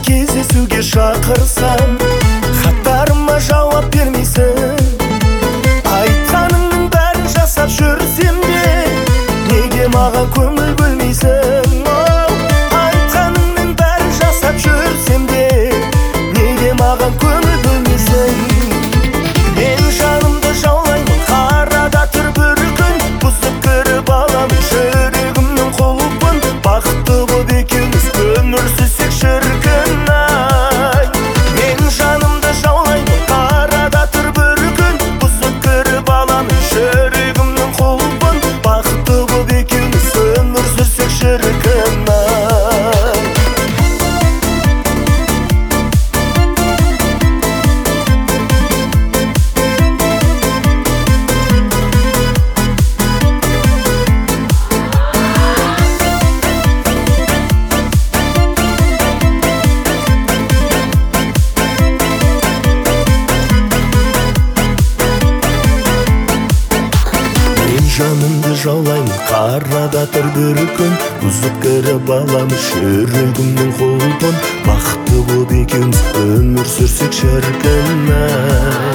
кездесуге шақырсам, хаттарыма жауап бермейсің. Айтқаныңның бәрін жасап жүрсем де, неге маған көңіл бөлмейсің? Айтқаныңның бәрін жасап жүрсем де, неге маған көңіл бөлмейсің? Мен жанымды жаулаймын, қарада тұр бір күн, бұзып кіріп аламын жүрегімнің құлпын. Бақытты боп екеуміз өмір сүрсек шіркін, ай. Мен жанымды жаулаймын, қарада тұр бір күн, бұзып кіріп аламын жүрегімнің құлпын. Бақытты боп екеуміз өмір сүрсек шіркін, ай. Жанымды жаулаймын, қарада тұр бір күн, бұзып кіріп аламын жүрегімнің құлпын. Бақытты боп екеуміз өмір сүрсек шіркін, ай.